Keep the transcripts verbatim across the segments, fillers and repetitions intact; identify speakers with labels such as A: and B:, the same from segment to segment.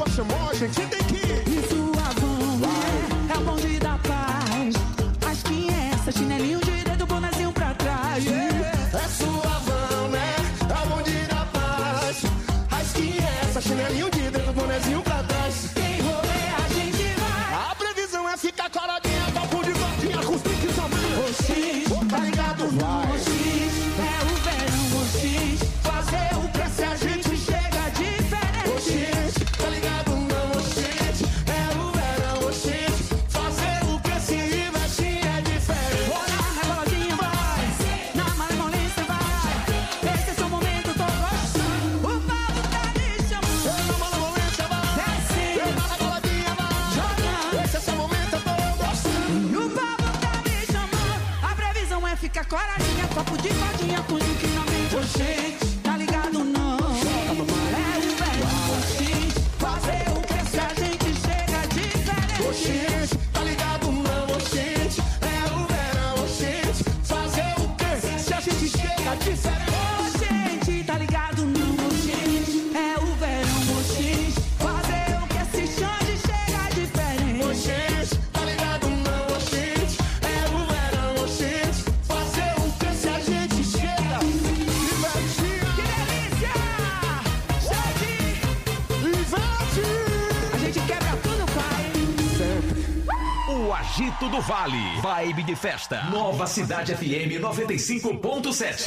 A: pra chamar, a gente tem que ir.
B: E sua van é, é o bonde da paz. As quinhentas, chinelinho de dedo, bonezinho pra trás. Yeah.
A: É sua van, né? É o bonde da paz. As quinhentas, chinelinho de dedo, bonezinho pra trás.
B: Tem rolê, a gente vai.
A: A previsão é ficar coladinha, papo de gordinha com os piques ao meio.
B: Oxi, tá ligado?
A: Vai.
B: Oxi, é o verão, oxi. Fazer o preço a gente chega diferente.
A: Oxi, tá ligado? Não, oxi. É o verão, oxi. Fazer o preço e vestir é diferente.
B: Bora, reboladinha, vai. Na malemolência, vai. Esse é seu momento, tô gostando. O Paulo tá me chamando.
A: Na malemolência, vai.
B: Desce.
A: Na reboladinha, vai.
B: Jogando.
A: Esse é seu momento, eu tô gostando.
B: E o Paulo tá me chamando. A previsão é ficar coradinha, copo de codinha com link na mente. Oxê, tá ligado não? É o verão, oxi. Fazer o preço a gente chega diferente.
A: Oxi, tá ligado? Não, oxi. É o verão, oxi. Fazer o quê? Se a gente chega diferente.
B: Ô, gente, tá ligado não? Oxi, é o verão, oxi. Fazer o que se chance chega diferente.
A: Oxi, tá ligado? Não, oxi. É o verão, oxi. Fazer o quê? Se a gente chega divertido.
B: Que delícia! Gente,
A: Ivete!
B: a gente quebra tudo, pai.
C: O Agito do Vale. Vibe de festa. Nova Cidade F M noventa e cinco ponto sete.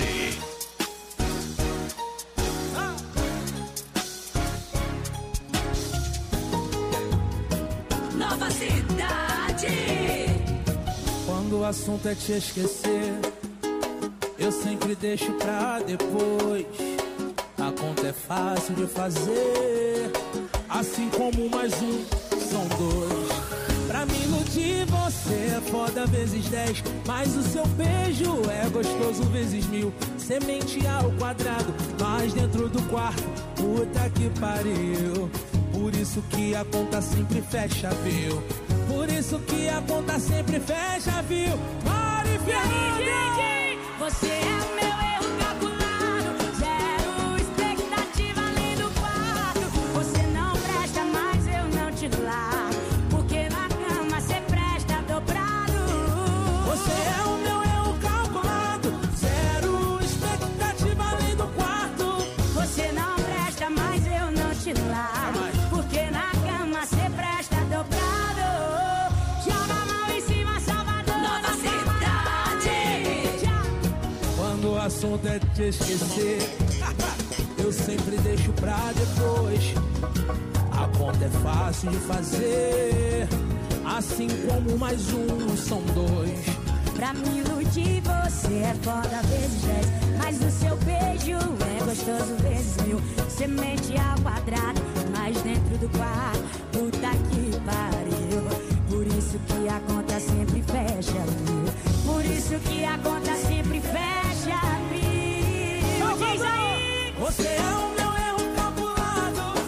B: Nova Cidade.
D: Quando o assunto é te esquecer, eu sempre deixo pra depois. A conta é fácil de fazer, assim como mais um são dois. Pra me iludir você é foda vezes dez, mas o seu beijo é gostoso vezes mil. Semente ao quadrado, mas dentro do quarto, puta que pariu. Por isso que a conta sempre fecha, viu? Por isso que a conta sempre fecha, viu? Mari Fernanda!
E: Você é o meu erro calculado, zero expectativa além do quarto. Você não presta, mas eu não te largo, porque na cama você presta dobrado.
D: Você é o meu erro calculado, zero expectativa além do quarto.
E: Você não presta, mas eu não te largo, porque na cama você presta dobrado. Joga a mão em cima, Salvador.
B: Nova Cidade.
D: Quando o assunto é te esquecer, eu sempre deixo pra depois. A conta é fácil de fazer, assim como mais um são dois.
E: Pra me iludir você é foda vezes dez, mas o seu beijo é gostoso vezes mil. Semente ao quadrado, mas dentro do quarto, puta que pariu. Por isso que a conta sempre fecha, viu? Por isso que a conta sempre fecha, viu? Diz aí!
D: Você é o meu erro calculado.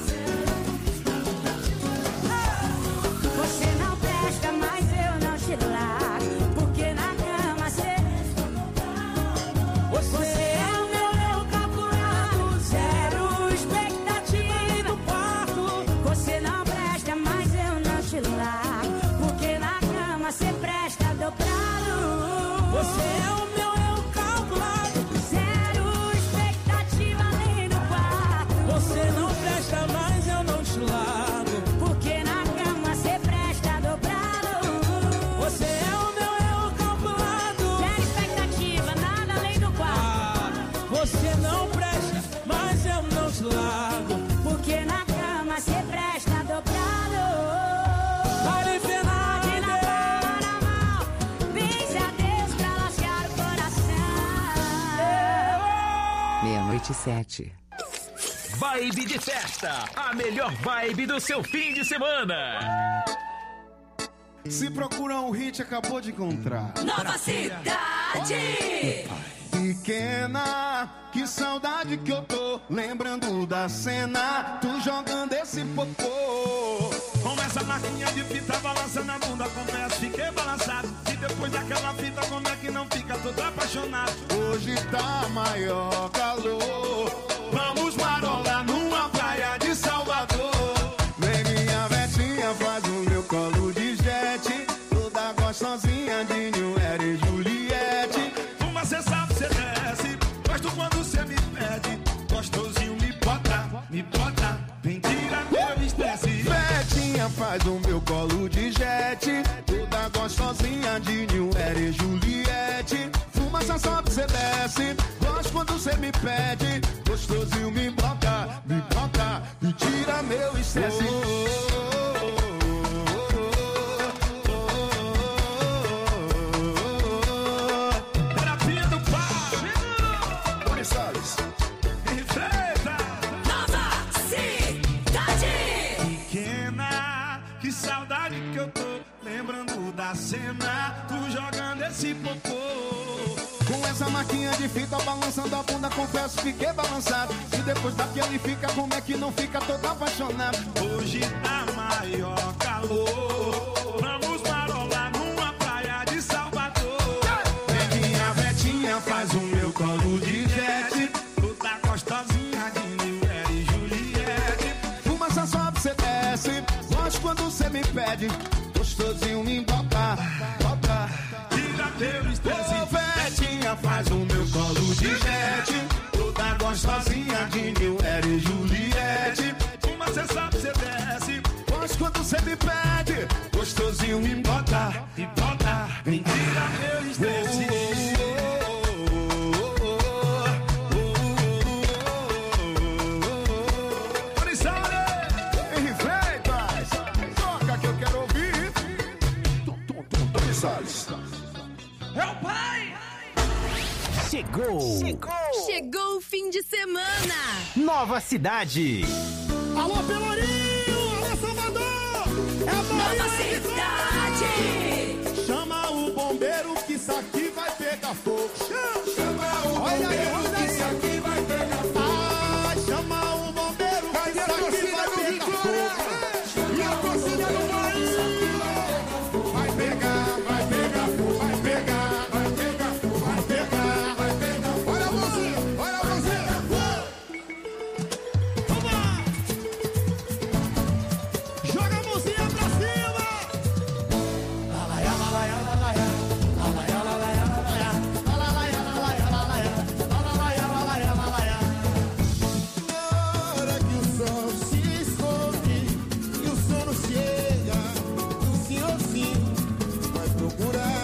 E: Você não presta, mas eu não te largo, porque na cama você...
D: Você
E: é o meu erro calculado, zero expectativa
D: do quarto.
E: Você não presta, mas eu não te largo, porque na cama você presta dobrado.
D: Você é o meu erro calculado,
E: Zero expectativa além do quarto.
D: você não presta, mas eu não te largo.
E: Porque na cama você presta dobrado.
D: Você é o meu erro calculado.
E: Zero expectativa, nada além do quarto.
D: Ah, você não presta, mas eu não te largo.
E: Porque na cama você presta dobrado.
D: Mari Fernanda.
E: Pode na palma na mão, benze a Deus pra lascar o coração.
F: Meia-noite e sete.
C: Vibe de festa. A melhor vibe do seu fim de semana.
G: Se procura um hit, acabou de encontrar.
B: Nova Cidade.
G: Pequena, que saudade que eu tô, lembrando da cena, tu jogando esse popô.
H: Começa a marquinha de fita, balança na bunda, começa, fiquei balançado. E depois daquela fita, como é que não fica todo apaixonado?
G: Hoje tá maior calor, vamos marolar numa praia de Salvador. Vem faz o meu colo de jet. Toda gostosinha de New Era e Juliette. Fuma, só sobe, cê desce. Gosto quando cê me pede. Gostosinho me bota, me bota e tira meu estresse.
H: Terapia do pau.
G: Tony Salles.
H: Enfrenta.
E: Nova Cidade.
H: Pequena, que saudade que eu tô. Lembrando da cena, tu jogando esse popô.
G: Com essa marquinha de fita balançando a bunda, confesso, fiquei balançado. E depois daquele fica, como é que não fica todo apaixonado?
H: Hoje tá maior calor. Vamos marolar numa praia de Salvador.
G: E minha vetinha faz o meu colo de jet.
H: Toda gostosinha de New Era e Juliette.
G: Fuma, só sobe, cê desce. Gosto quando cê me pede. Gostosinho me bota, bota.
H: Tira teu estresse.
G: Ô, vetinha faz o meu colo de jet. Toda gostosinha de New Era e Juliette.
H: Uma cê sabe, cê desce.
G: Gosto quando cê me pede. Gostosinho me bota,
H: E volta, vem tira teu estresse.
G: Tony Salles, Henry Freitas, toca que eu quero ouvir. Tony Salles.
B: É o pai!
C: Chegou.
E: Chegou o fim de semana.
C: Nova Cidade.
A: Alô, Pelourinho! Alô, Salvador! É a
E: Nova
A: Bahia!
E: Cidade.
A: Chama o bombeiro que isso aqui vai pegar fogo. Chama o bombeiro que isso aqui vai pegar fogo. Ah, chama o bombeiro que isso aqui vai pegar fogo. E a torcida do Bahia vai pegar, vai pegar fogo, vai pegar, vai pegar fogo, vai pegar, vai pegar fogo. Olha a mãozinha, olha a mãozinha. Vamos lá! Joga a mãozinha pra cima! Lalaia, lalaia, lalaia. Lalaia, lalaia, lalaia. Lalaia, lalaia, lalaia. Lalaia, lalaia, lalaia. Na hora que o sol se esconde e o sono chega, o senhorzinho vai procurar.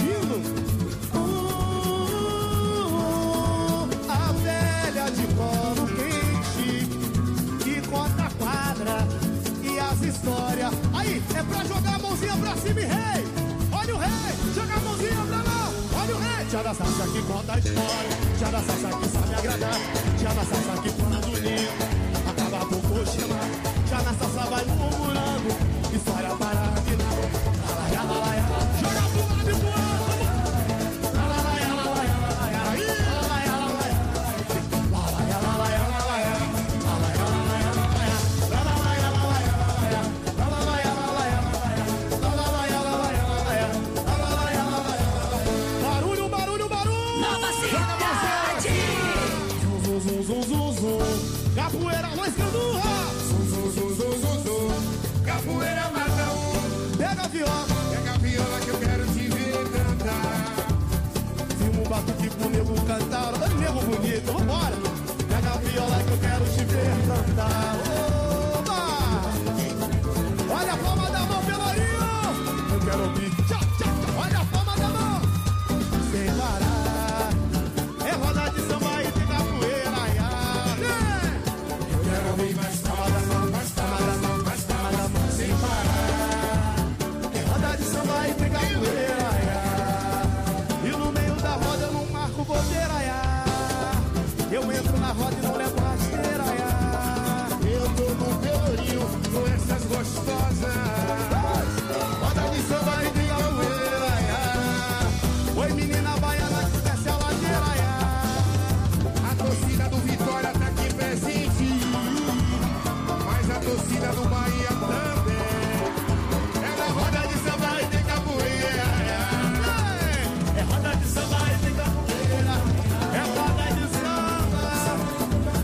A: Uh, a velha de colo quente que conta a quadra e as histórias. Aí, é pra jogar a mãozinha pra cima e rei. Olha o rei, joga a mãozinha pra lá. Olha o rei. Tia da salsa que conta a história. Tia da salsa que sabe agradar. Tia da salsa que fala do ninho. Acaba por coxinha. Tia da salsa vai murmurando. História para afinar. Lalaia, lalaia. Joga pro lado e pro outro. Lalaia, lalaia, lalaia. Aí. Lalaia, lalaia. Lalaia, lalaia, lalaia. Lalaia, lalaia, lalaia. Lalaia, lalaia, lalaia. Lalaia, lalaia, lalaia. Lalaia, lalaia, lalaia. Lalaia, lalaia, lalaia. Barulho, barulho, barulho.
E: Nova Cidade.
A: Zum, zum, zum, zum, zum, zum. Capoeira, nós candurra. Zum, zum, zum, zum, zum, zum. Capoeira, mata um. Pega a viola. Pega a viola que eu quero te ver cantar. Filma um batuque pro nego cantar. Olha o nego bonito, vambora. Pega a viola que eu quero te ver cantar. Oba! Olha a palma da mão, Pelourinho. Eu quero ouvir. Tchau, tchau, tchau. Olha a palma da mão. Sem parar. É roda de samba e de capoeira, ai, ai. Eu quero ouvir mais palma da mão, mais palma da mão, mais palma da mão. Sem parar. É roda de samba e de capoeira, ai, ai. E no meio da roda eu não marco bobeira, ai, ai. Eu entro na roda e não levo rasteira, ai, ai. Eu tô no Pelourinho com essas gostosas. Roda de samba e de capoeira, ai, ai. Oi, menina baiana que desce a ladeira, ai, ai. A torcida do Vitória tá aqui presente, mas a torcida do Bahia também. É na roda de samba e tem capoeira. É roda de samba e tem capoeira. É roda de samba.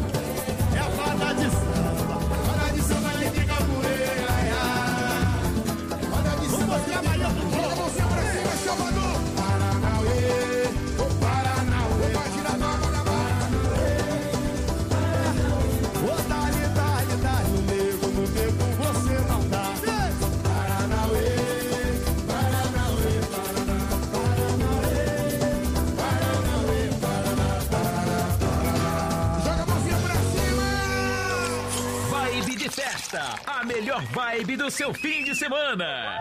C: Festa, a melhor vibe do seu fim de semana.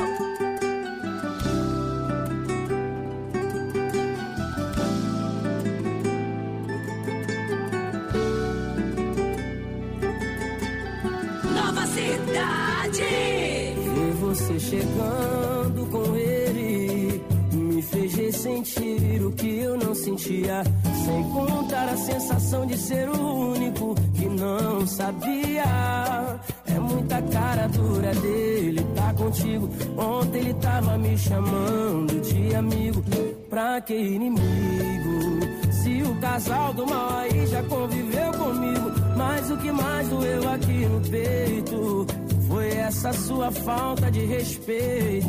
B: Nova Cidade.
F: Ver você chegando com ele me fez ressentir o que eu não sentia, sem contar a sensação de ser o único que não sabia. É muita cara dura dele, tá contigo. Ontem ele tava me chamando de amigo, pra que inimigo? Se o casal do mal aí já conviveu comigo, mas o que mais doeu aqui no peito foi essa sua falta de respeito.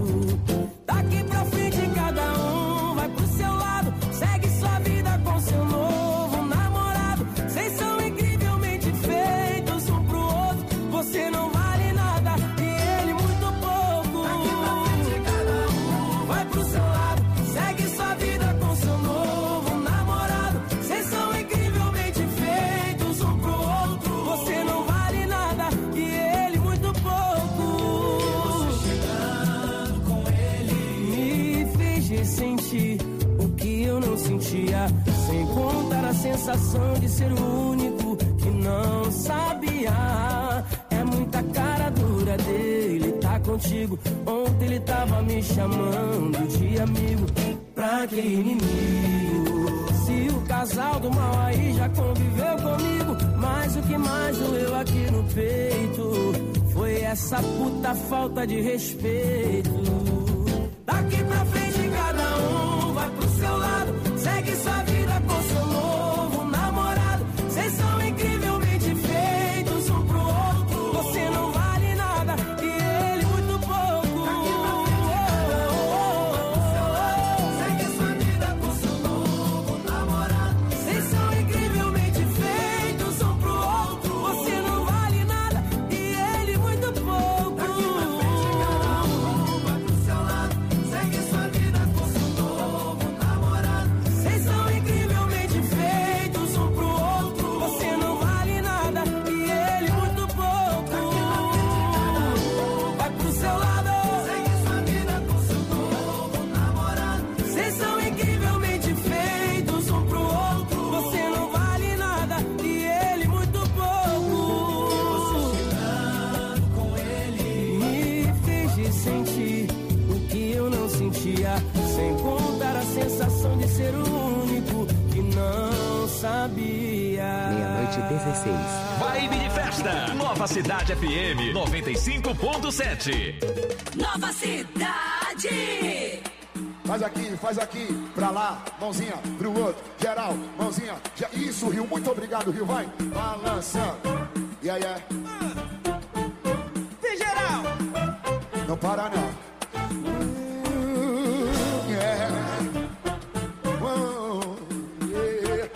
F: Daqui pra frente cada um vai pro seu lado, segue sua vida com seu novo namorado. Vocês são incrivelmente feitos um pro outro, você não vale nada e ele muito pouco. Daqui pra frente cada um vai pro seu lado, segue sua vida com seu novo namorado. Vocês são incrivelmente feitos um pro outro, você não vale nada e ele muito pouco. Você chegando com ele me fez ressentir o que eu não sentia, sem contar a sensação de ser o único que não sabia. É muita cara dura dele, tá contigo. Ontem ele tava me chamando de amigo, pra que inimigo? Se o casal do mal aí já conviveu comigo, mas o que mais doeu aqui no peito foi essa puta falta de respeito. Daqui pra frente cada um vai pro seu lado, segue sua vida com seu novo namorado. Vocês são incrivelmente feitos um pro outro, você não vale nada e ele muito pouco. Daqui pra frente cada um segue sua vida com seu novo namorado. Vocês são incrivelmente feitos um pro outro, você não vale nada e ele muito pouco. Daqui pra frente cada um vai pro seu lado, segue sua vida com seu novo namorado. Vocês são incrivelmente feitos um pro outro, você não vale nada e ele muito pouco. Vai pro seu lado, segue sua vida com seu novo namorado. Vocês são incrivelmente feitos um pro outro, você não vale nada e ele muito pouco. Chegando com ele me fez ressentir o que eu não sentia, sem contar a sensação de ser o único que não sabia.
I: Meia-noite dezesseis.
C: Vibe de Festa, Nova Cidade F M noventa e cinco ponto sete.
B: Nova Cidade.
A: Faz aqui, faz aqui, pra lá, mãozinha pro outro, geral, mãozinha, ge- isso, Rio, muito obrigado, Rio, vai, balançando, e aí é,
B: Vem geral.
A: não para não, Uh, yeah. Oh, yeah.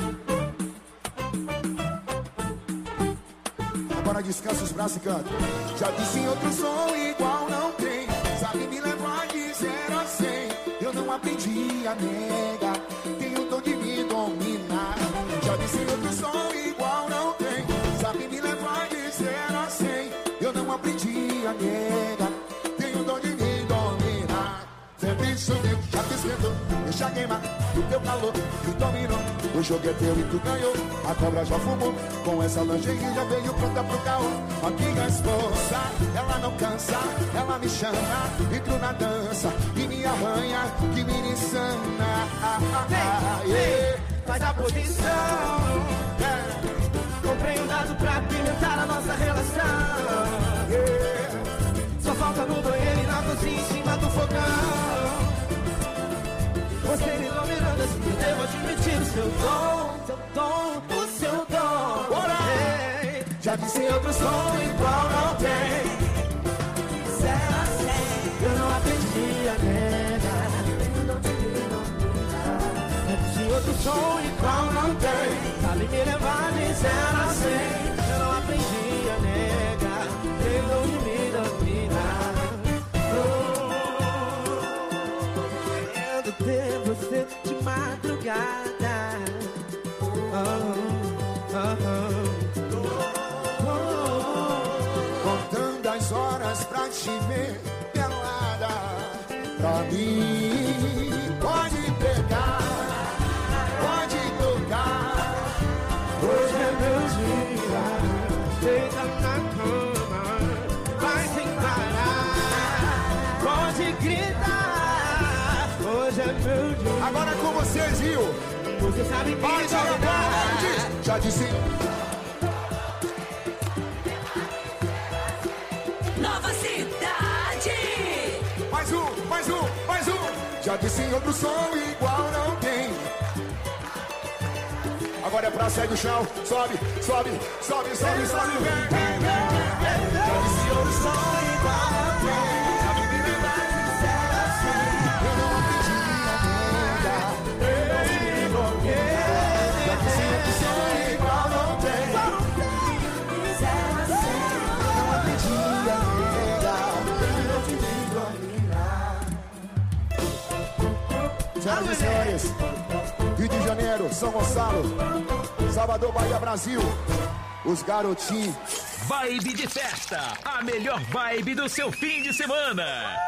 A: Agora descansa os braços e canta. Já disse em outro som igual não tem, sabe me levar de zero a cem. Eu não aprendi a negar, tenho o dom de me dominar. Já disse em outro som igual não tem, sabe me levar de zero a cem. Eu não aprendi a negar, tenho o dom de me dominar. Sempre subiu, já te esquentou, deixa queimar do teu calor, me dominou. O jogo é teu e tu ganhou, a cobra já fumou. Com essa lingerie já veio pronta pro caô. Amiga esposa, ela não cansa, ela me chama, entro na dança e me arranha, que me insana. Ah, ah, ah, yeah.
B: Faz a posição. Comprei um dado pra pimentar a nossa relação.
A: Yeah.
B: Só falta no banheiro e na cozinha em cima do fogão. Você me dominando assim, eu devo admitir o seu dom, seu dom, o seu dom.
A: Bora!
B: Ei, já disse outro som igual não tem. Zero a cem, eu não aprendi a negar. Já disse outro som igual não tem. Sabe me levar de zero a cem. Eu não aprendi a negar. Tenho de me dominar. Querendo ter você de madrugada. Oh, oh, oh.
G: Agora é com vocês, viu?
A: Você sabe que
G: Vai, joga a bola, diz. Já disse.
E: Nova Cidade.
G: Mais um, mais um, mais um. Já disse em outro som igual não tem. Agora é pra sair do chão. Sobe, sobe, sobe, sobe, sobe. Já disse em outro som igual não tem. Senhoras e senhores, Rio de Janeiro, São Gonçalo, Salvador, Bahia, Brasil, os garotinhos.
C: Vibe de festa, a melhor vibe do seu fim de semana.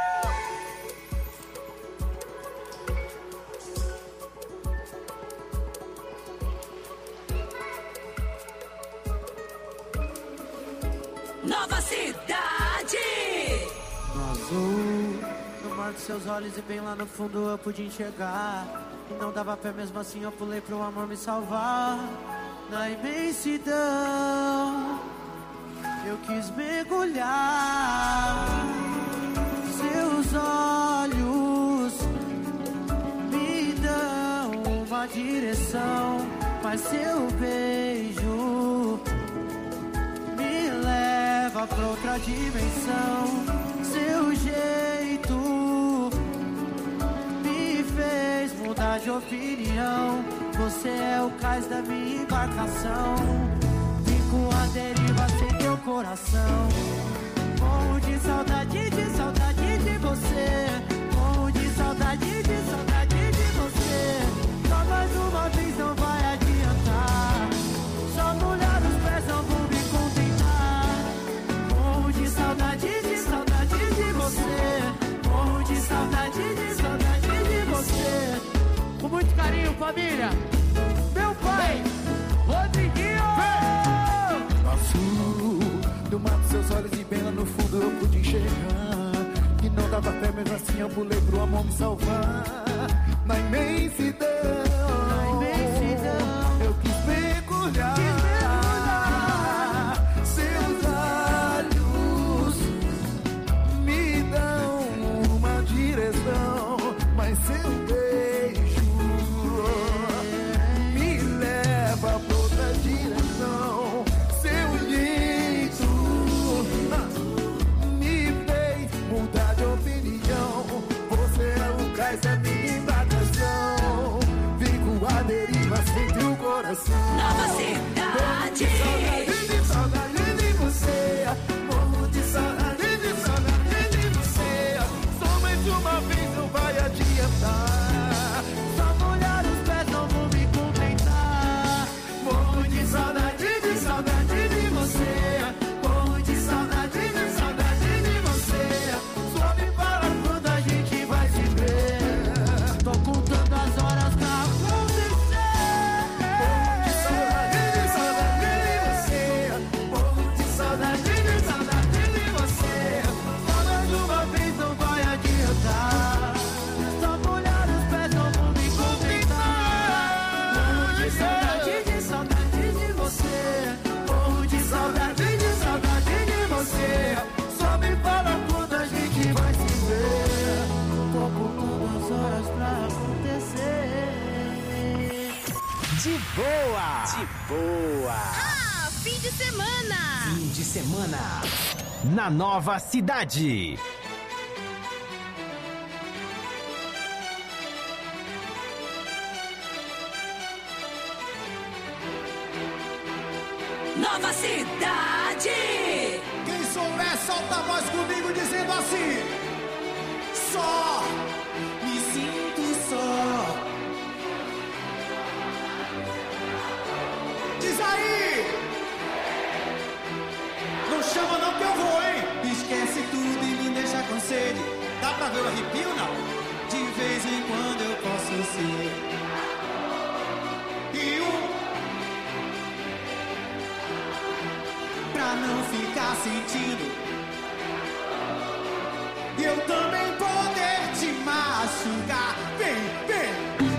E: Nova Cidade.
D: No azul, no mar dos seus olhos e bem lá no fundo eu pude enxergar. E não dava pé mesmo assim, eu pulei pro amor me salvar. Na imensidão, eu quis mergulhar. Seus olhos me dão uma direção, mas seu beijo me leva pra outra dimensão. Seu jeito me fez mudar de opinião. Você é o cais da minha embarcação. Fico à deriva sem teu coração. Morro de saudade, de saudade de você. Morro de saudade, de saudade de você. Só mais uma vez não vai adiantar. Só molhar os pés não vou me contentar. Morro de saudade, de saudade de você. Morro de saudade, de saudade de você. Com muito carinho, família. Meu pai, Rodriguinho.
G: Azul, do mar dos seus olhos e bem lá no fundo eu pude enxergar. Que não dava fé, mesmo assim eu pulei pro amor me salvar. Na imensidão,
D: Na imensidão,
G: eu quis mergulhar.
D: quis mergulhar.
G: Seus olhos me dão uma direção, mas seu beijo me leva pra outra direção. Seu jeito ah, me fez mudar de opinião. Você é o cais da minha embarcação. Fico à deriva sem teu coração.
E: Nova Cidade.
G: Saudade de saudade de você. Morro de saudade de saudade de você. Só mais uma vez não vai adiantar.
D: Só molhar os pés não vou me contentar.
G: Morro de saudade de saudade de você. Morro de saudade de saudade de você. Só me fala quando a gente vai se ver.
D: Tô contando as horas pra acontecer.
G: Morro de saudade de saudade de você. Morro de saudade de saudade de você. Só mais uma vez não vai adiantar.
D: Só molhar os pés não vou me contentar.
G: Morro de saudade de saudade de você. Morro de saudade de saudade de você. Só me fala quando a gente vai se ver.
D: Tô contando as horas pra acontecer.
C: De boa, de boa.
E: Ah, fim de semana.
C: Fim de semana na Nova Cidade.
E: Nova Cidade.
A: Quem souber, solta a voz comigo dizendo assim: só, me sinto só. Diz aí! Não chama não que eu vou, hein? Esquece tudo e me deixa com sede. Dá pra ver o arrepio, não? De vez em quando eu posso ser. E um pra não ficar sentindo. E eu também poder te machucar. Vem, vem.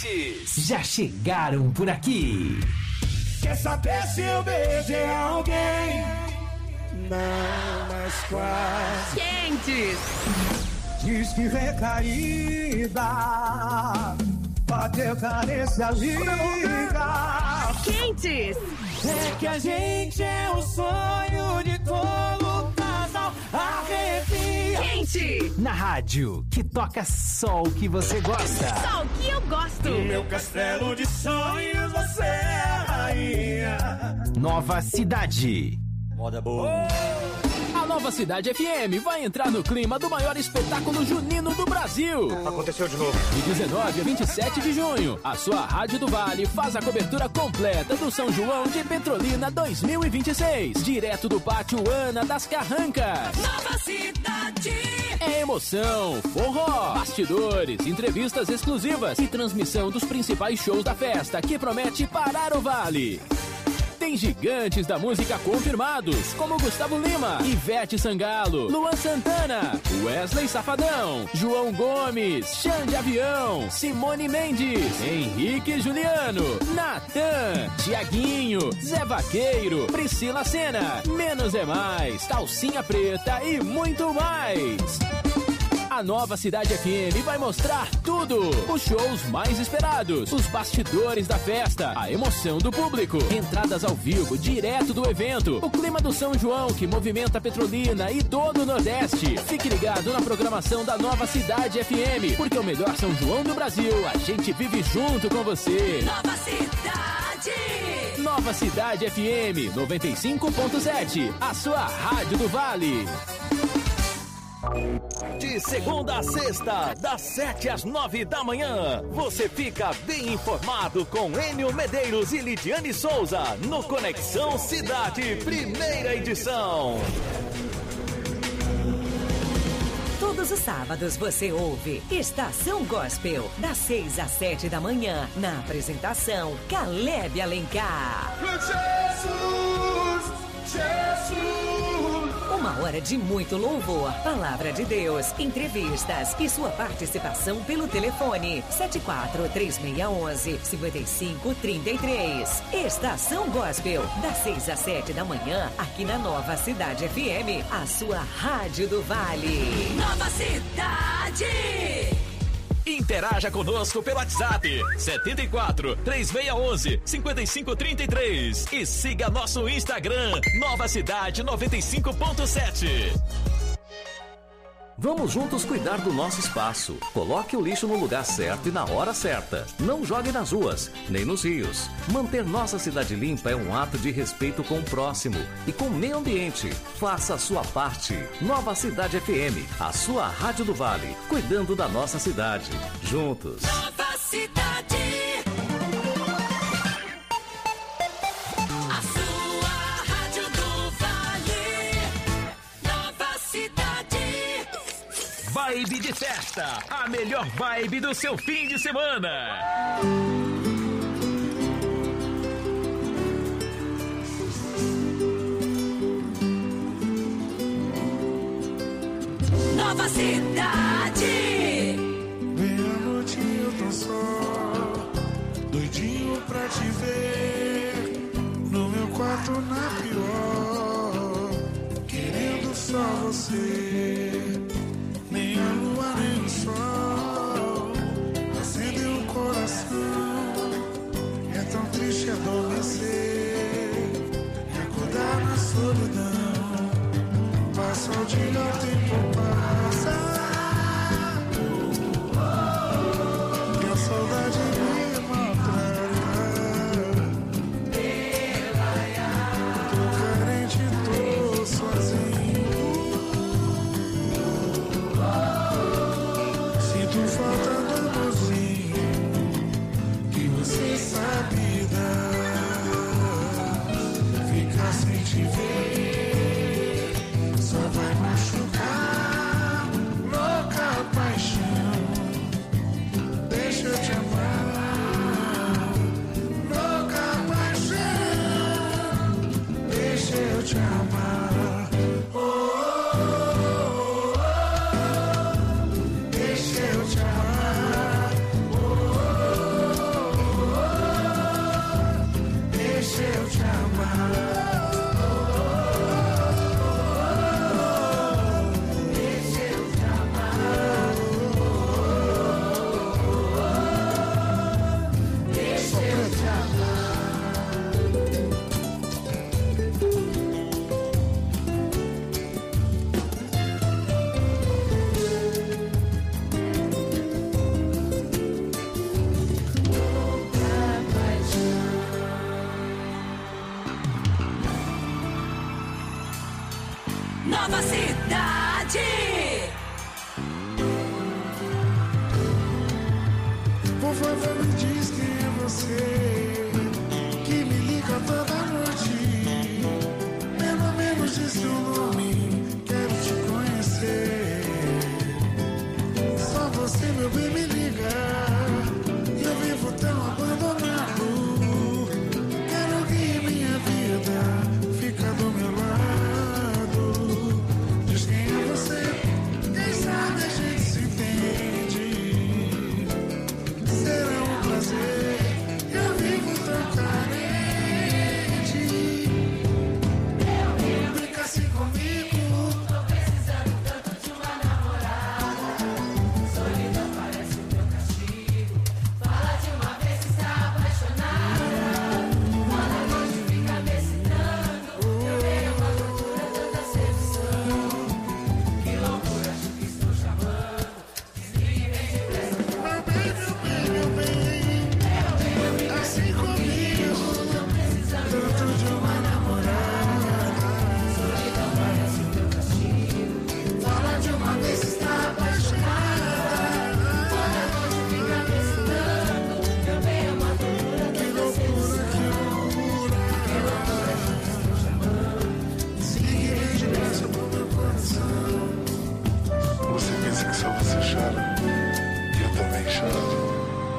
C: ouvintes já chegaram por aqui.
A: Quer saber se eu beijei alguém? Não, mas quase.
B: Quentes.
A: Diz que recaída, bateu carência, liga.
B: Quentes.
A: É que a gente é o sonho de todo casal. Arrepia.
B: Quente.
C: Na rádio, que toca só o que você gosta.
B: Só o que eu gosto.
A: No meu castelo de sonhos você é a rainha.
C: Nova Cidade.
I: Moda boa.
J: A Nova Cidade F M vai entrar no clima do maior espetáculo junino do Brasil.
I: Aconteceu de novo.
J: De dezenove a vinte e sete de junho, a sua Rádio do Vale faz a cobertura completa do São João de Petrolina dois mil e vinte e seis. Direto do Pátio Ana das Carrancas.
B: Nova Cidade.
J: É emoção, forró, bastidores, entrevistas exclusivas e transmissão dos principais shows da festa que promete parar o Vale. Tem gigantes da música confirmados, como Gustavo Lima, Ivete Sangalo, Luan Santana, Wesley Safadão, João Gomes, Xande Avião, Simone Mendes, Henrique Juliano, Natan, Tiaguinho, Zé Vaqueiro, Priscila Sena, Menos é Mais, Calcinha Preta e muito mais. A Nova Cidade F M vai mostrar tudo. Os shows mais esperados, os bastidores da festa, a emoção do público, entradas ao vivo direto do evento, o clima do São João que movimenta Petrolina e todo o Nordeste. Fique ligado na programação da Nova Cidade F M, porque o melhor São João do Brasil, a gente vive junto com você.
B: Nova Cidade.
J: Nova Cidade F M noventa e cinco ponto sete, a sua Rádio do Vale.
C: De segunda a sexta, das sete às nove da manhã, você fica bem informado com Enio Medeiros e Lidiane Souza no Conexão Cidade, primeira edição.
K: Todos os sábados você ouve Estação Gospel, das seis às sete da manhã, na apresentação Caleb Alencar.
A: Jesus, Jesus.
K: Uma hora de muito louvor, palavra de Deus, entrevistas e sua participação pelo telefone sete quatro três seis um um cinco cinco três três. Estação Gospel, das seis às sete da manhã, aqui na Nova Cidade F M, a sua Rádio do Vale.
B: Nova Cidade.
C: Interaja conosco pelo WhatsApp sete quatro três seis um um cinco cinco três três e siga nosso Instagram Nova Cidade noventa e cinco ponto sete.
L: Vamos juntos cuidar do nosso espaço. Coloque o lixo no lugar certo e na hora certa. Não jogue nas ruas, nem nos rios. Manter nossa cidade limpa é um ato de respeito com o próximo e com o meio ambiente. Faça a sua parte. Nova Cidade F M, a sua Rádio do Vale, cuidando da nossa cidade. Juntos.
B: Nova Cidade. A sua Rádio do Vale. Nova Cidade.
C: Vibe de festa, a melhor vibe do seu fim de semana.
B: Nova Cidade.
A: Meia noite eu tô só, doidinho pra te ver, no meu quarto na pior, querendo só você. Nem a lua, nem o sol acendeu o coração. É tão triste adormecer e acordar na solidão. Passa o dia, o tempo passa, e a saudade me maltrata. Tô carente, tô sozinho. Sinto falta do docinho que você sabe dar. Ficar sem te ver só vai machucar. Louca paixão, deixa eu te amar. Louca paixão, deixa eu te amar. Oh, oh, oh, oh. Deixa eu te amar. Oh, oh, oh.
B: Nova Cidade.
A: Por favor, me diz quem é você que me liga toda noite. Pelo menos diz seu nome, quero te conhecer. Só você, meu bem, me liga. Eu vivo tão abandonado. Quero que minha vida fica do meu lado. Diz quem é você, quem sabe a gente se entende. Será um prazer, eu vivo tão carente. Brinca assim comigo. Tô precisando tanto de uma namorada. Solidão parece o meu castigo. Fala de uma vez que está apaixonada. Fala longe, fica me excitando. Eu venho uma loucura, tanta sedução. Que loucura, acho que estou chamando. Desligue bem depressa. Meu bem, meu bem, meu bem. Assim comigo. Tô precisando tanto de uma namorada. Solidão parece o meu castigo. Fala de uma vez que está apaixonada. Fala longe, fica me excitando. Eu venho uma loucura, tanta sedução. Que loucura, acho que estou chamando. Desligue bem depressa pro meu coração.
I: Você pensa que só você chora? Eu também choro.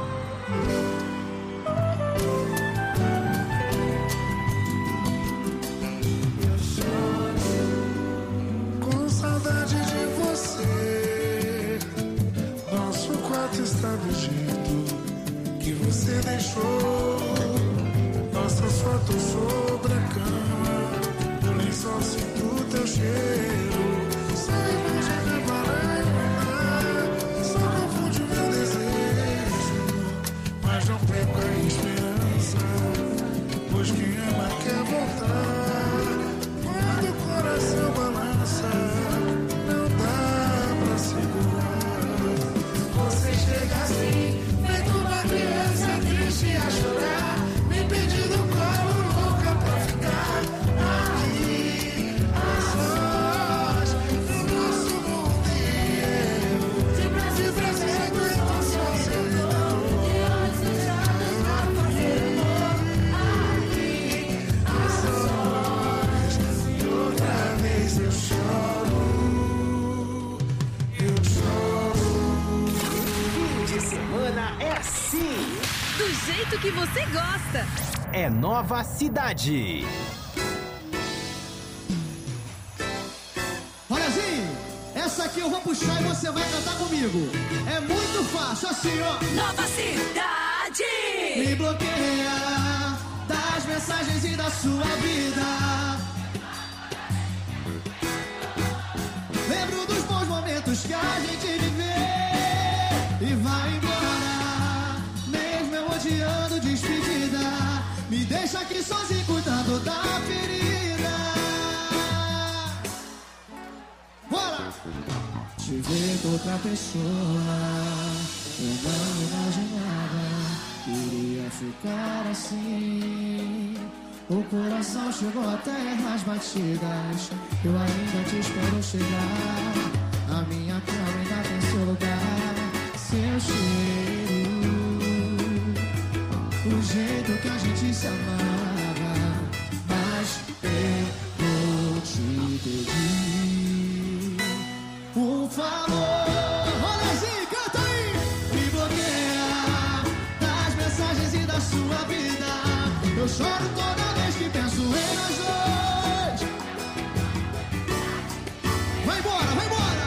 A: Com saudade de você. Nosso quarto está do jeito que você deixou. Nossas fotos sobre a cama. Eu nem só sinto teu cheiro. Só imagem me baralha. Só confunde o meu desejo. Mas não perco a esperança. Pois quem ama quer voltar. Quando o coração balança, não dá pra segurar. Você chega assim, feito uma criança triste a chorar. Me pedindo colo, louca pra ficar aqui a sós. No nosso mundo e eu. De braços e braços aguento só solidão. De olhos fechados pra fazer amor aqui a sós. E outra vez eu choro, eu choro.
M: Fim de semana é assim.
N: Do jeito que você gosta.
M: É Nova Cidade.
O: Olhazinho, essa aqui eu vou puxar e você vai cantar comigo. É muito fácil, assim, ó.
B: Nova Cidade.
O: Me bloqueia das mensagens e da sua vida. Lembro dos bons momentos que a gente viveu e vai embora, mesmo eu odiando despedida. Me deixa aqui sozinho cuidando da ferida. Bora! Te ver com outra pessoa, eu não imaginava que iria ficar assim. O coração chegou até as batidas. Eu ainda te espero chegar. A minha cama ainda tem seu lugar. Seu cheiro, o jeito que a gente se amava. Mas eu vou te pedir um favor. Olha assim, canta aí. Me bloqueia das mensagens e da sua vida. Eu choro toda vez que penso em nós dois. Vai embora, vai embora.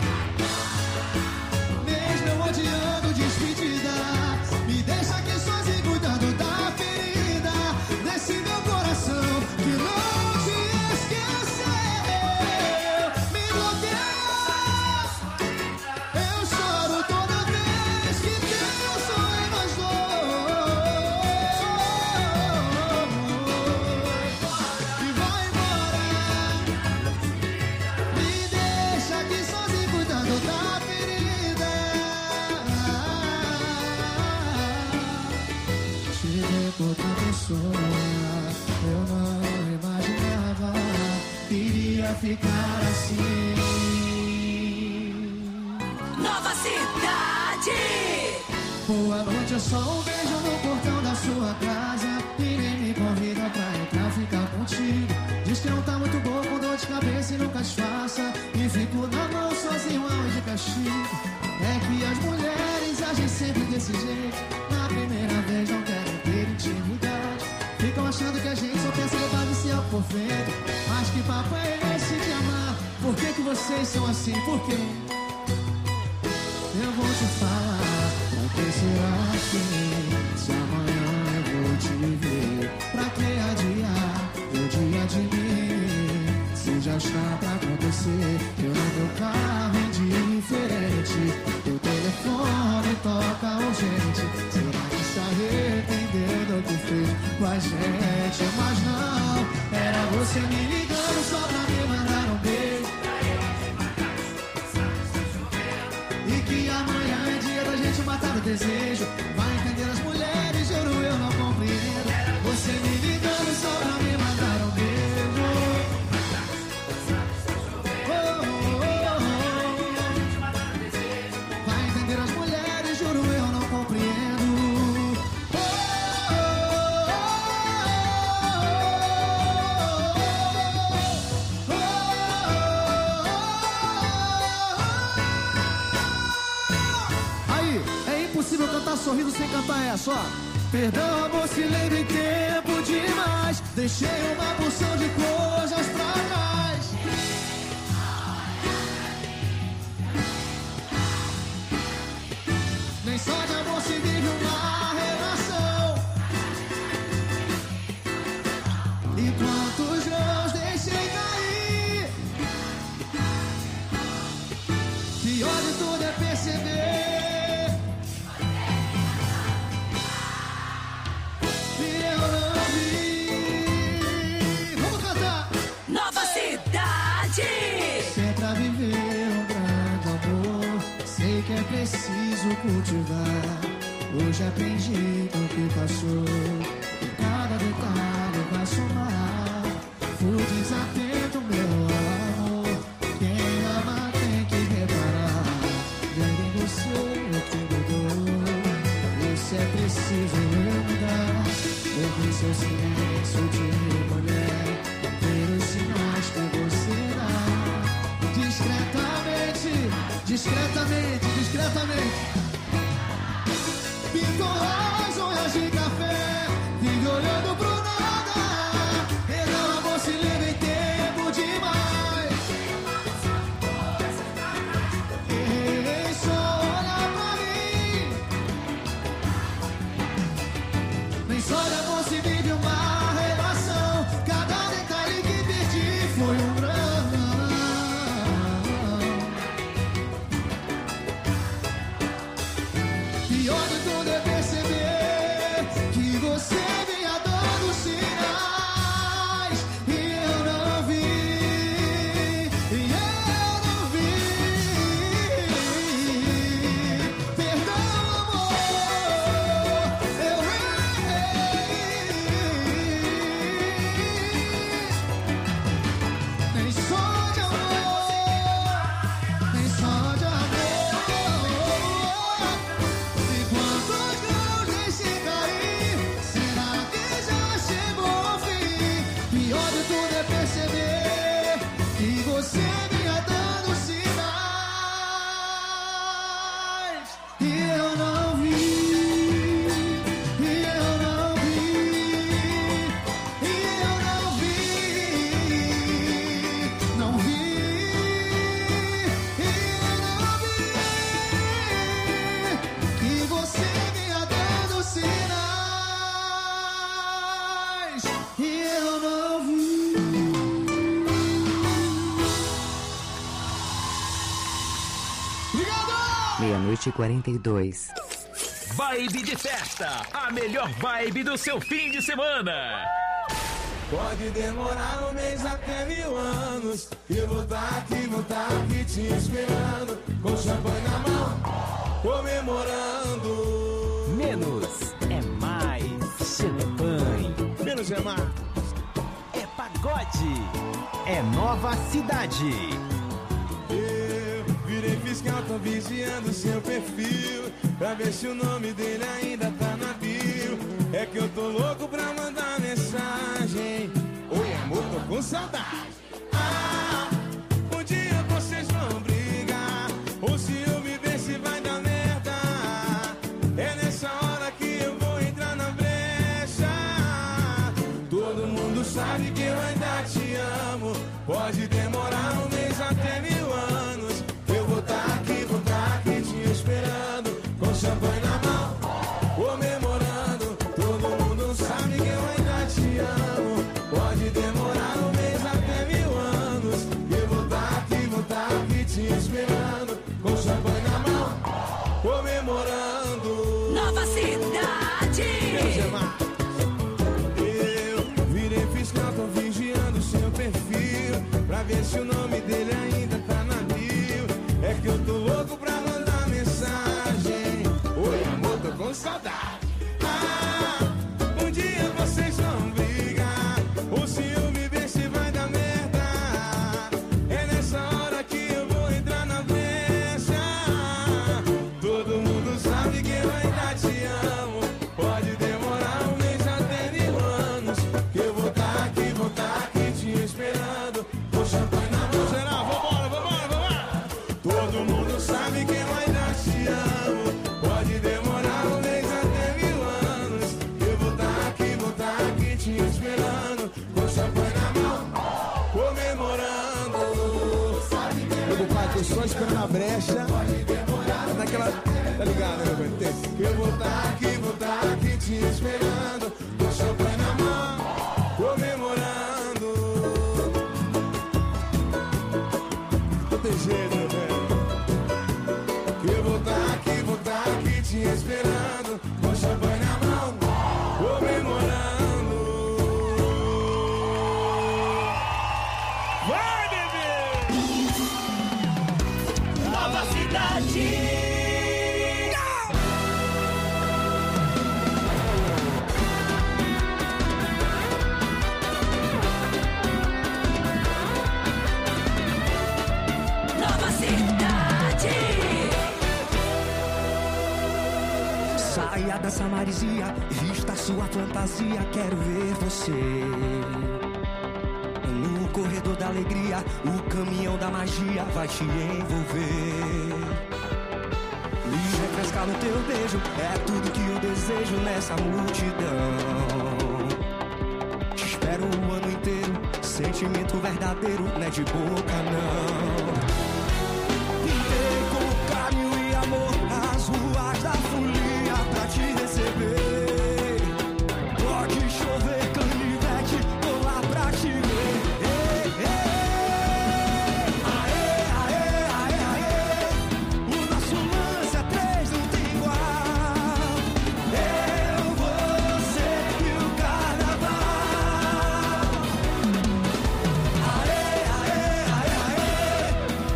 O: Mesmo eu odiando despedidas, me deixa aqui sozinho cuidando da ferida desse meu coração que não te esqueceu. Me bloqueia. Eu choro toda vez que penso em nós dois. Te ver com outra pessoa, eu não imaginava que iria ficar assim.
B: Nova Cidade!
O: Boa noite, é só um beijo no portão da sua casa. E nem me convida pra entrar, ficar contigo. Diz que não tá muito bom, com dor de cabeça e nunca disfarça. E fico na mão sozinho aonde de castigo. É que as mulheres agem sempre desse jeito. Na primeira vez não querem ter intimidade. Ficam achando que a gente só pensa levar de ser por feito. Mas que papo é esse de amar? Por que que vocês são assim? Por quê? Eu vou te falar, pra que será assim? Se amanhã eu vou te ver, pra que adiar o dia de mim? Se já está pra acontecer, eu no meu carro indiferente. Teu telefone toca urgente. Será que está arrependendo o que fez com a gente? Mas não, era você me ligando só pra me mandar um beijo. Que amanhã é dia da gente matar o desejo. Vai entender as mulheres, juro eu não compreendo. Você me ligando só pra me mandar um beijo. Oh, oh, oh, oh. Vai entender as mulheres, juro eu não compreendo. Oh, oh, oh, oh, oh. É impossível cantar sorrindo sem cantar essa, ó. Perdão, amor, se lembra em tempo demais. Deixei uma porção de coisas pra trás. Nem só de amor se vive uma relação. E quantos grãos deixei cair. Pior de tudo é perceber.
B: Cidade!
O: Se é pra viver um grande amor, sei que é preciso cultivar. Hoje aprendi com o que passou. Cada detalhe vai somar. Fui desatento, meu amor. Quem ama tem que reparar. Ver em você o que mudou. E se é preciso eu mudar, ouvir seu silêncio de mulher. Ver os sinais que você dá. Discretamente, discretamente, discretamente. Pintou as unhas de café, vive olhando pro nada. Perdão, amor, se leva em tempo demais. Errei só olhar pra mim. Nem só de amor se vive uma relação. Cada detalhe que perdi foi um grande. Pior de tudo é perceber que você vinha dando sinais e eu não vi, e eu não vi. Perdão, amor, eu errei. Nem só de amor, nem só de amor. Perceber que você vinha dando sinais e eu não vi, e eu não vi, e eu não vi, não vi, e eu não vi que você vinha dando sinais e eu não vi.
P: Meia-noite e quarenta e dois.
C: Vibe de festa, a melhor vibe do seu fim de semana.
A: Pode demorar um mês até mil anos, eu vou estar aqui, vou estar aqui te esperando, com champanhe na mão, comemorando.
J: Menos é mais.
A: menos, Gemar.
M: É pagode. É Nova Cidade.
A: Eu virei fiscal, tô vigiando seu perfil pra ver se o nome dele ainda tá na bio. É que eu tô louco pra mandar mensagem. Oi, amor, tô com saudade. Ah, um dia vocês vão brigar, ou se eu me ver se vai dar merda. É nessa hora que eu vou entrar na brecha. Todo mundo sabe que eu ainda te amo. Pode demorar um mês até mil anos. Eu vou tá aqui, vou tá aqui te esperando, com champanhe na mão, comemorando. Todo mundo sabe que eu ainda te amo. Pode demorar um mês até mil anos. Eu vou tá aqui, vou tá aqui te esperando, com champanhe na mão, comemorando.
B: Nova Cidade.
A: Eu virei fiscal, tô vigiando seu perfil pra ver se o nome dele ainda tá na bio. É que eu tô louco pra mandar mensagem. Oi, amor, tô com saudade. Ah, um dia vocês vão brigar, ou se eu me ver se vai dar merda. É nessa hora que eu vou entrar na brecha. Todo mundo sabe que eu ainda te amo. Pode demorar um mês até mil anos. Que eu vou tá aqui, vou tá aqui te esperando, com champanhe na mão. Será? Vambora, vambora, vambora. Todo mundo sabe que eu ainda te amo. Pode demorar um mês até mil anos. Eu vou tá aqui, vou tá aqui te esperando, com champanhe na mão, comemorando. Meu pai, tô só esperando a brecha. Naquela, tá ligado, né, meu pai? Eu vou tá aqui, vou tá aqui te esperando, com champanhe na mão, comemorando. Não tem jeito, meu velho. Eu vou tá aqui, vou tá aqui te esperando, com champanhe na mão, comemorando. Vai, bebê!
B: Nova Cidade. Nova Cidade.
Q: Saia dessa marisia, vista sua fantasia, quero ver você. No corredor da alegria, o caminhão da magia vai te envolver. Me refrescar no teu beijo, é tudo que eu desejo nessa multidão. Te espero o ano inteiro, sentimento verdadeiro, não é de boca não. Pintei com carinho e amor as ruas da folia pra te receber. Pode chover, canivete, tô lá pra te ver. Ei, ei. Aê, aê, aê, aê. O nosso lance é três, não tem igual. Eu, você e o carnaval. Aê, aê, aê, aê.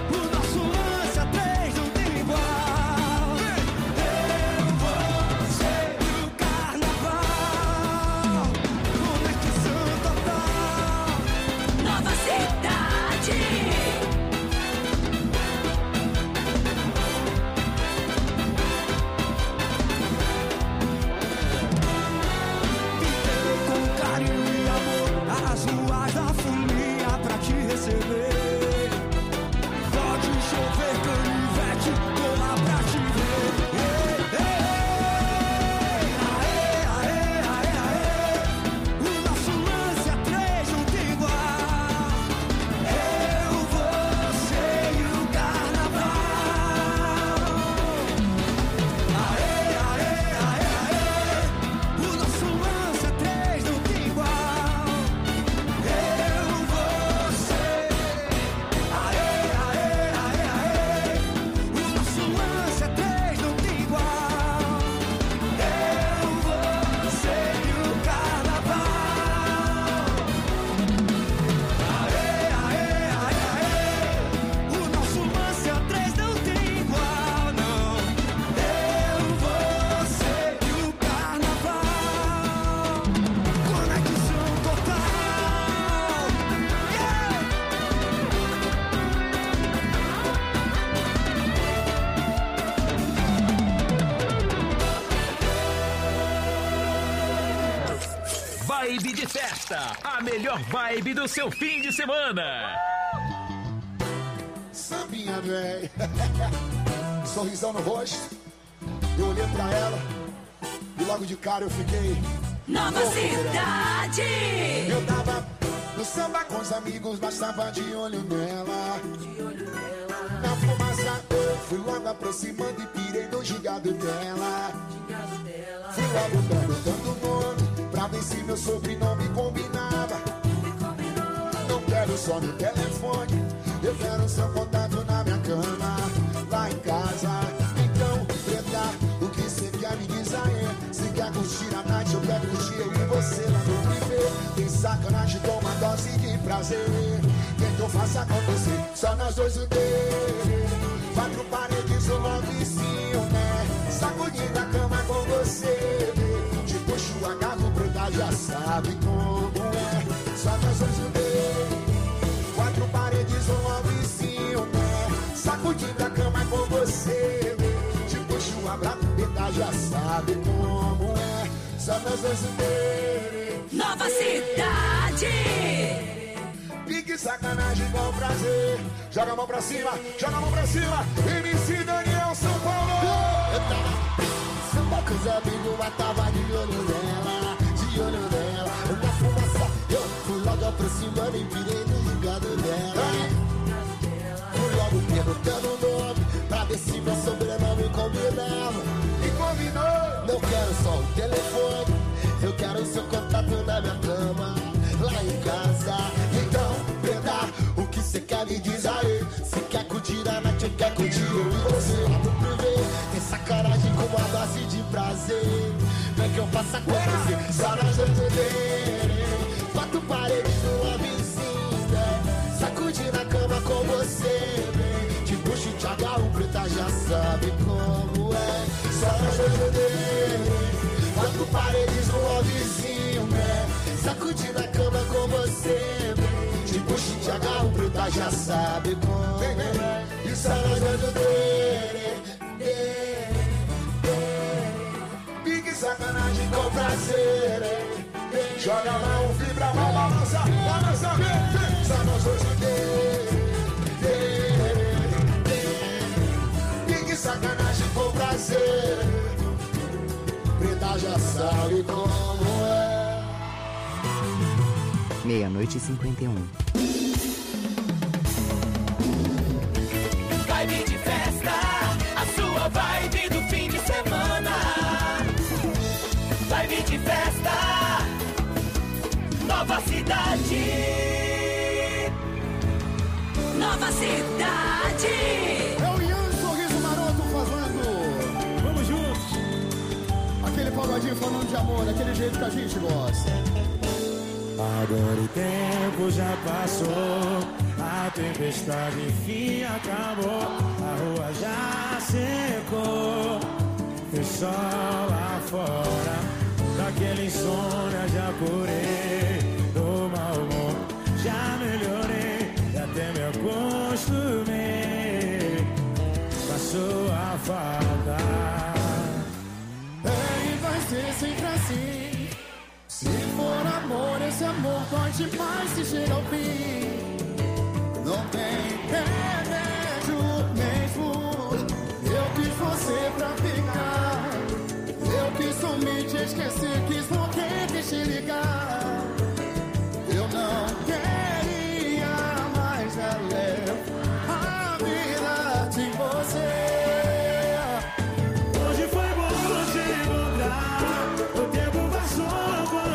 C: Vibe de festa, a melhor vibe do seu fim de semana.
A: Sambinha, véi. Sorrisão no rosto. Eu olhei pra ela e logo de cara eu fiquei.
B: Nova
A: louco,
B: Cidade!
A: Eu tava no samba com os amigos, mas tava de olho nela. De olho nela. Na fumaça eu fui logo aproximando e pirei no gigado dela. Gigado dela. Fui logo perguntando o nome pra ver se meu sobrenome combinava. Me combinou. Não quero só no telefone, eu quero seu contato na minha cama, lá em casa. Então, preta, o que você quer me dizer aí? Se quer curtir a night, eu quero curtir eu e você lá no primeiro. Tem sacanagem com uma dose de prazer. Quer que eu faça com você? Só nós dois o dele. Quatro paredes, um vizinho, né? Sacudindo a cama com você. Te puxo, agarro, preta, já sabe como é. Só nós dois o dele. Quatro paredes, um vizinho, né? Sacudindo a cama com você. Te puxo, abraço, preta, já sabe como é. Só nós dois o dele.
B: Nova Cidade!
A: Pique sacanagem com prazer. Joga a mão pra cima, joga a mão pra cima. M C Daniel, São Paulo. Eu tava samba com os amigos, mas tava de olho nela, de olho nela. Na fumaça, eu fui logo aproximando e virei no ligado dela. Fui logo perguntando o nome pra ver se meu sobrenome combinava. E combinou. Não quero só o telefone, eu quero o seu contato na minha cama, lá em casa. Então, preta, o que cê quer me diz aí? Se quer curtir a noite, quer curtir eu e você lá no privê. Tem sacanagem com uma dose de prazer. Não é que eu faça com você, só nós dois dele. Quatro paredes numa vizinha, sacudir na cama com você. Te puxo e te agarro, preta, já sabe como é. Só nós dois dele. Quatro paredes numa vizinha, né? Sacudir na cama com você. Te puxo e te agarro, preta, já sabe como é. Isso é nós dois dele. Pique sacanagem com prazer. Joga lá um vibra, vai balança, balança, vem, só nós dois dele. Pique sacanagem com prazer. Preta já sabe como é.
P: Meia-noite e cinquenta e um.
B: Vibe de festa, a sua vibe do fim de semana. Vibe de festa, Nova Cidade. Nova Cidade.
A: É o Ian Sorriso Maroto fazendo. Vamos juntos. Aquele pagodinho falando de amor, daquele jeito que a gente gosta.
D: Agora o tempo já passou, a tempestade enfim acabou, a rua já secou, tem sol lá fora, daquele insônia já curei, do mau humor já melhorei, e até me acostumei, passou a falta.
A: É, e vai ser sempre assim. Se for amor, esse amor pode mais se chega ao fim. Não tem remédio mesmo. Eu quis você pra ficar. Eu quis sumir, te esquecer, quis morrer, quis te ligar. Eu não queria mais levar a vida de você.
D: Hoje foi bom te encontrar, o tempo passou.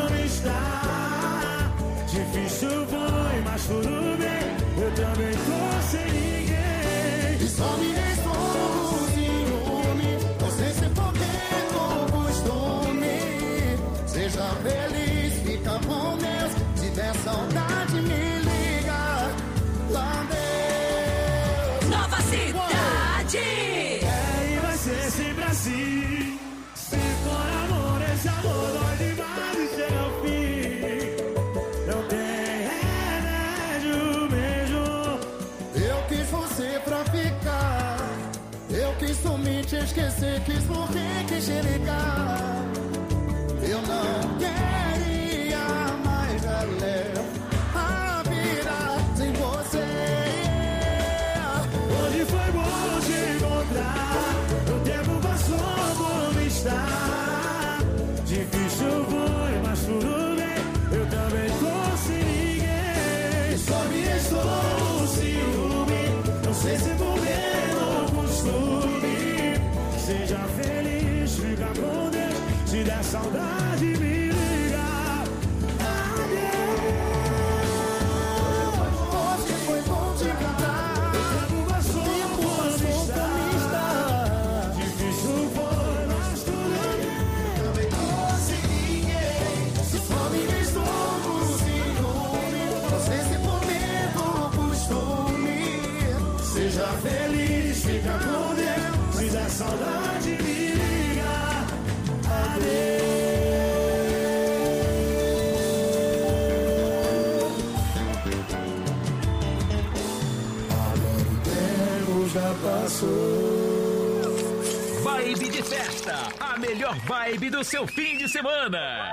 D: Difícil foi, mas tudo bem. Eu também tô sem ninguém.
A: E só me restou o ciúme. Você se foguei com costume. Seja feliz, fica com Deus. Se der saudade, me liga. Lá Deus.
B: Nova Cidade.
D: É, e vai ser sempre assim. Se for amor, esse amor dói demais e chega ao fim.
A: Pra ficar, eu quis sumir, te esquecer, quis morrer, quis te ligar. Eu não queria saudade me liga. Adeus. Agora o tempo já passou.
C: Vibe de festa, a melhor vibe do seu fim de semana.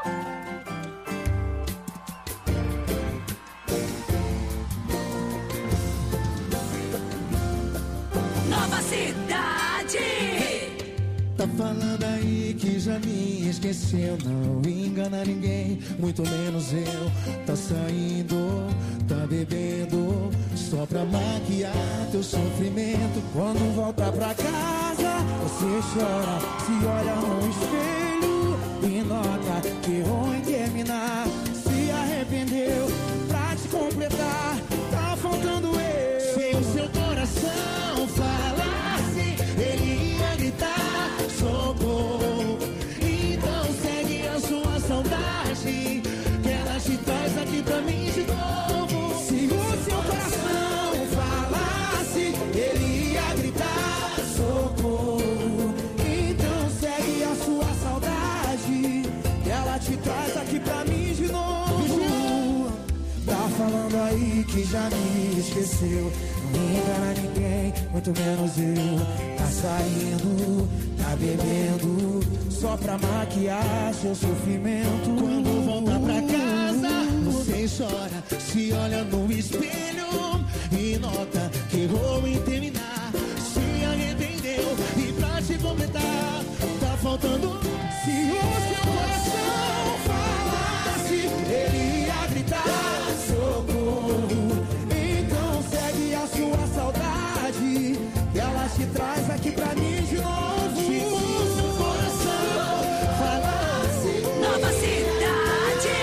B: Nova Cidade.
O: Tá falando aí que já me esqueceu. Não engana ninguém, muito menos eu. Tá saindo, tá bebendo, só pra maquiar teu sofrimento. Quando volta pra casa, você chora, se olha no espelho e nota que errou em terminar. Se arrependeu pra te completar, tá faltando eu. Se o seu coração falasse, ele ia gritar socorro. Então segue a sua saudade, que ela te traz aqui pra mim de novo. Se o seu coração falasse, ele ia gritar socorro. Então segue a sua saudade, que ela te traz aqui pra mim de novo. Tá falando aí que já me esqueceu. Não engana ninguém, muito menos eu. Tá saindo, tá bebendo, só pra maquiar seu sofrimento. Quando volta pra casa, você chora, se olha no espelho e nota que errou em terminar. Se arrependeu e pra te completar, tá faltando. Se o seu coração falasse, ele ia gritar socorro. Então segue a sua saudade, e ela te traz aqui pra mim de novo. Se o seu coração falasse,
B: Nova Cidade.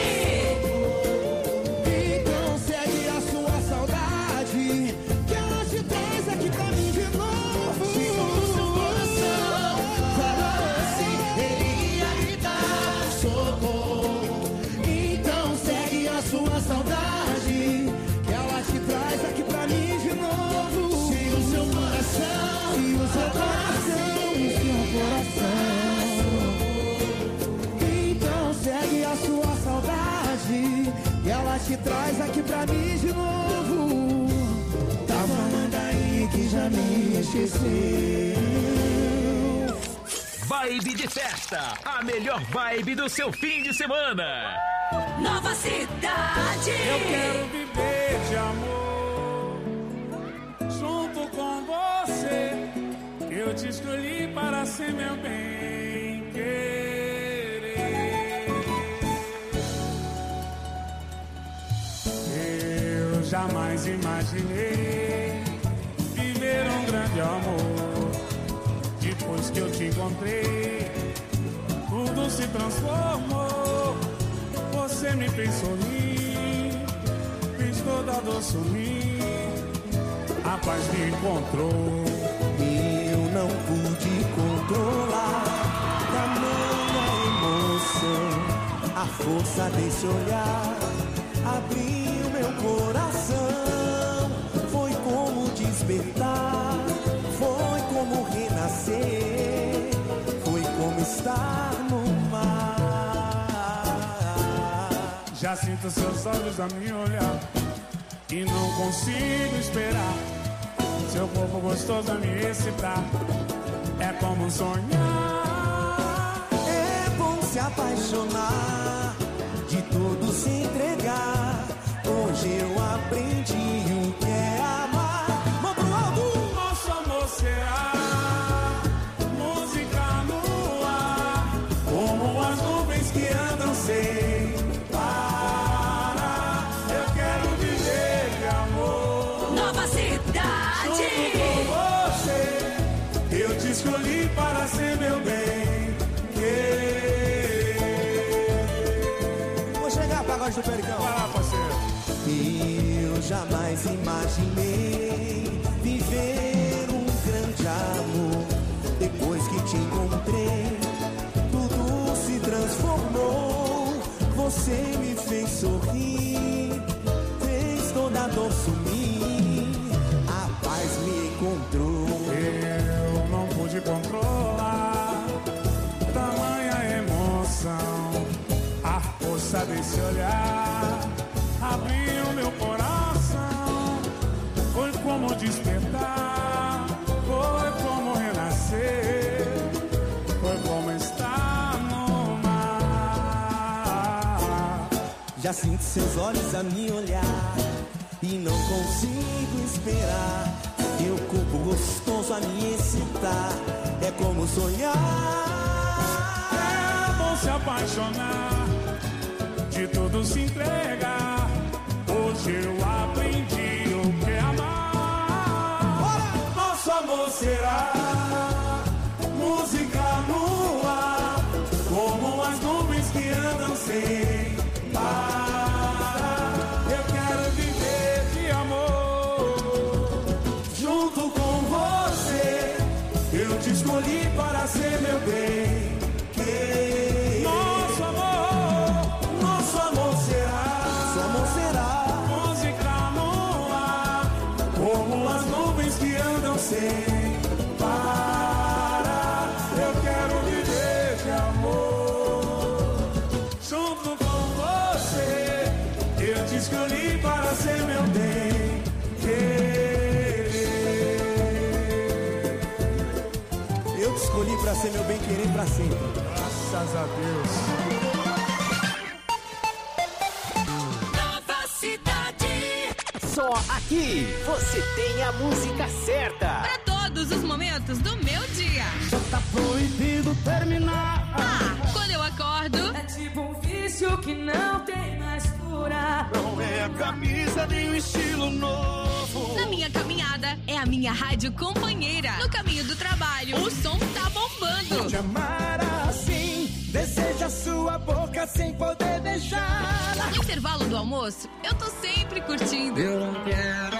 O: então segue a sua saudade, que ela te traz aqui pra mim de novo. Se o seu coração falasse, ele ia gritar socorro. Então segue a sua saudade, que ela te traz aqui pra mim de novo. Se o seu coração, se o seu coração, se o seu coração, então segue a sua saudade, que ela te traz aqui pra mim de novo. Tá falando aí que já me esqueceu.
C: Vibe de festa, a melhor vibe do seu fim de semana.
B: Nova Cidade.
D: Eu quero viver de amor junto com você. Eu te escolhi para ser meu bem querer. Eu jamais imaginei viver um grande amor. Depois que eu te encontrei, tudo se transformou. Você me fez sorrir, fez toda a dor sumir. A paz me encontrou
Q: e eu não pude controlar. Tamanha emoção, a força desse olhar abriu meu coração. Foi como despertar, foi como renascer, foi como estar no mar.
D: Já sinto seus olhos a me olhar e não consigo esperar. Seu corpo gostoso a me excitar, é como sonhar.
Q: É bom se apaixonar, de tudo se entregar. Hoje eu aprendi o que é amar. Mão pro alto!
D: Nosso amor será música no ar, como as nuvens que andam sem parar. Eu quero viver de amor.
B: Nova Cidade.
D: Junto com você, eu te escolhi para ser meu bem querer.
Q: Vou chegar, pagode do Pericão.
D: Vai lá, parceiro.
Q: Eu jamais imaginei viver um grande amor. Depois que te encontrei, tudo se transformou. Você me fez sorrir, fez toda a dor sumir. A paz me encontrou.
D: Eu não pude controlar
A: desse olhar abriu meu coração. Foi como despertar, foi como renascer, foi como estar no mar.
Q: Já sinto seus olhos a me olhar e não consigo esperar. Teu corpo gostoso a me excitar, é como sonhar.
A: É bom se apaixonar, de tudo se entregar. Hoje eu aprendi o que é amar. Nosso amor será música no ar, como as nuvens que andam sem parar. Eu quero viver de amor junto com você. Eu te escolhi para ser meu bem. Nosso amor, nosso amor será,
Q: nosso amor será
A: música no ar, como as nuvens que andam sem parar. Eu quero viver de amor junto com você. Eu te escolhi para ser meu bem querer.
Q: Eu te escolhi para ser meu bem querer para sempre.
A: Graças a Deus.
M: Nova Cidade. Só aqui você tem a música certa.
N: Para todos os momentos do meu dia.
A: Já tá proibido terminar.
N: Ah, quando eu acordo.
B: É tipo um vício que não tem mais cura.
A: Não é a camisa nem o estilo novo.
N: Na minha caminhada, é a minha rádio companheira. No caminho do trabalho, o som tá bombando.
Q: Te amar assim, deseja sua boca sem poder beijar.
N: No intervalo do almoço, eu tô sempre curtindo.
Q: Eu não quero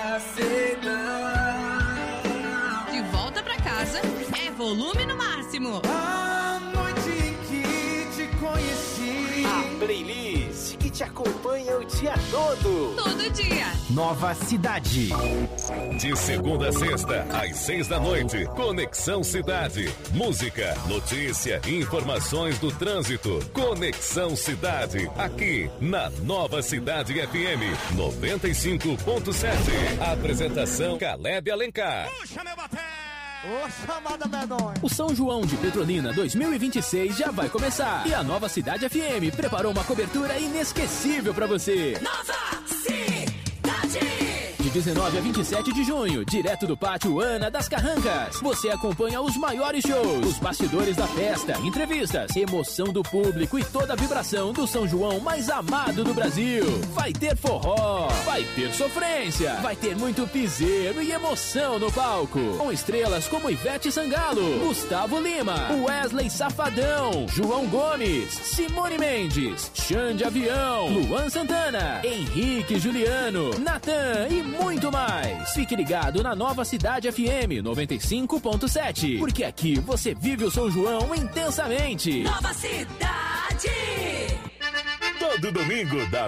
Q: aceitar.
N: De volta pra casa, é volume no máximo.
Q: A noite em que te conheci.
M: A playlist que te acompanha o dia todo.
N: Todo dia.
M: Nova Cidade.
C: De segunda a sexta, às seis da noite. Conexão Cidade. Música, notícia, informações do trânsito. Conexão Cidade. Aqui na Nova Cidade F M noventa e cinco ponto sete. Apresentação Caleb Alencar.
A: Puxa, meu baté!
Q: Ô, chamada medonha.
J: O São João de Petrolina dois mil e vinte e seis já vai começar. E a Nova Cidade F M preparou uma cobertura inesquecível pra você.
B: Nova Cidade.
J: De dezenove a vinte e sete de junho, direto do Pátio Ana das Carrancas, você acompanha os maiores shows, os bastidores da festa, entrevistas, emoção do público e toda a vibração do São João mais amado do Brasil. Vai ter forró, vai ter sofrência, vai ter muito piseiro e emoção no palco. Com estrelas como Ivete Sangalo, Gustavo Lima, Wesley Safadão, João Gomes, Simone Mendes, Xande Avião, Luan Santana, Henrique Juliano, Natan e muito mais. Fique ligado na Nova Cidade F M noventa e cinco ponto sete, porque aqui você vive o São João intensamente.
B: Nova Cidade.
C: Todo domingo, das